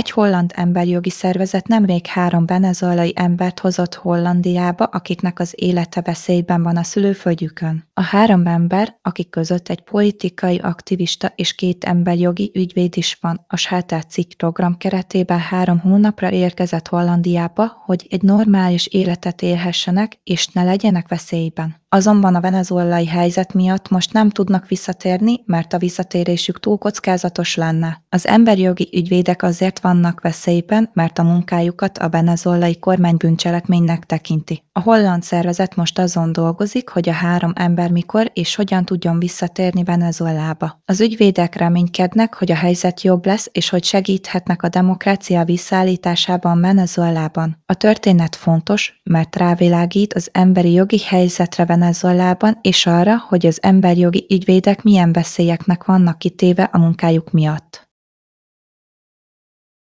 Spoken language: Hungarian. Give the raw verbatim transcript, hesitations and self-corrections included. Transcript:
Egy holland emberjogi szervezet nemrég három venezuelai embert hozott Hollandiába, akiknek az élete veszélyben van a szülőföldjükön. A három ember, akik között egy politikai aktivista és két emberjogi ügyvéd is van, a Shelter cikk program keretében három hónapra érkezett Hollandiába, hogy egy normális életet élhessenek és ne legyenek veszélyben. Azonban a venezuelai helyzet miatt most nem tudnak visszatérni, mert a visszatérésük túl kockázatos lenne. Az emberjogi ügyvédek azért vannak veszélyben, mert a munkájukat a venezuelai kormány bűncselekménynek tekinti. A holland szervezet most azon dolgozik, hogy a három ember mikor és hogyan tudjon visszatérni Venezuelába. Az ügyvédek reménykednek, hogy a helyzet jobb lesz, és hogy segíthetnek a demokrácia visszaállításában Venezuelában. A történet fontos, mert rávilágít az emberi jogi helyzetre Venezuelában, és arra, hogy az emberjogi ügyvédek milyen veszélyeknek vannak kitéve a munkájuk miatt.